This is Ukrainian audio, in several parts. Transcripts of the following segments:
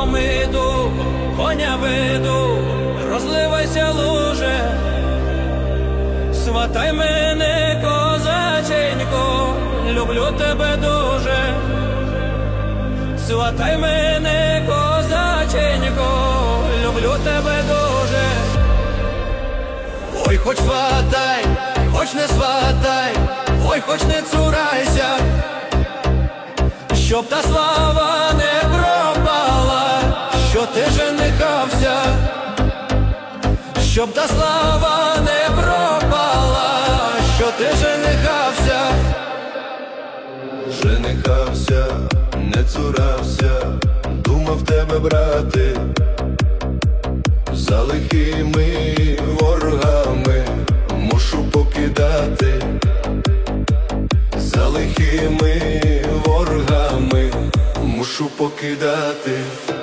лугом іду, коня веду, розливайся, луже, сватай мене, козаченько, люблю тебе дуже. Сватай мене, козаченько, люблю тебе дуже. Ой, хоч сватай, хоч не сватай, ой, хоч не цурайся, щоб та слава не пропала, що ти женихався, щоб та слава не пропала, що ти женихався. Женихався, не цурався, думав тебе брати, за лихими ворогами мушу покидати, за лихими ворогами мушу покидати.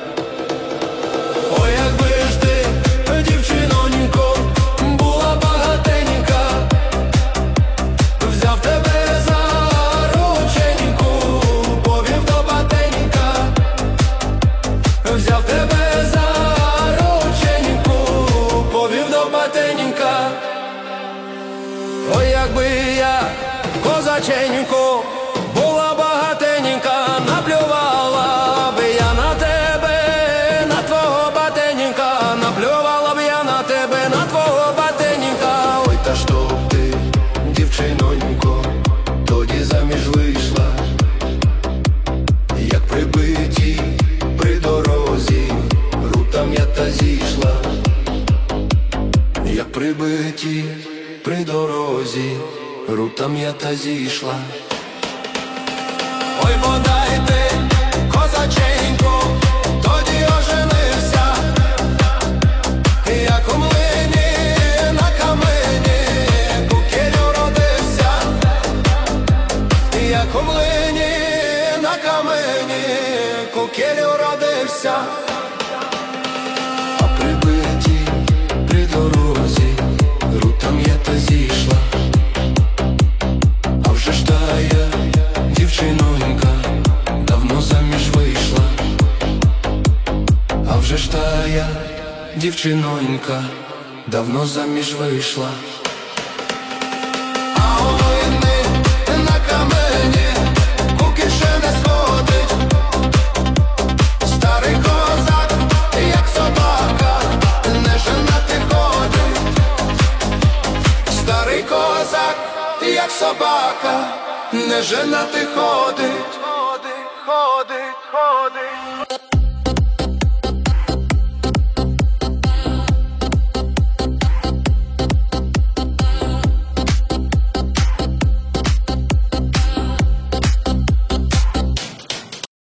Ой, якби ж ти, дівчинонько, була багатенька, взяв тебе за рученьку, повів до батенька, взяв тебе за рученьку, повів до батенька. Ой, якби я, козаченько, була багатенька, наплювала би я на тебе, на твого батенька, наплювала б я на тебе, на твого батенька. Ой, та щоб ти, дівчинонько, тоді заміж вийшла, як прибиті при дорозі, рутам я та зійшла, як прибиті при дорозі, рутам я та зійшла. Ой, подайте, козаченько, тоді оженився, як у млині на камені, кукіль уродився, як у млині на камені, кукіль уродився. А прибиті при дорозі, рутам я та зійшла, а вже ж тая дівчинонька давно заміж вийшла, а вже ж тая дівчинонька давно заміж вийшла. А у млині на камені, кукіль ще не сходить, старий козак, як собака, не женати ходить. Старий козак, як собака, не женати ходить.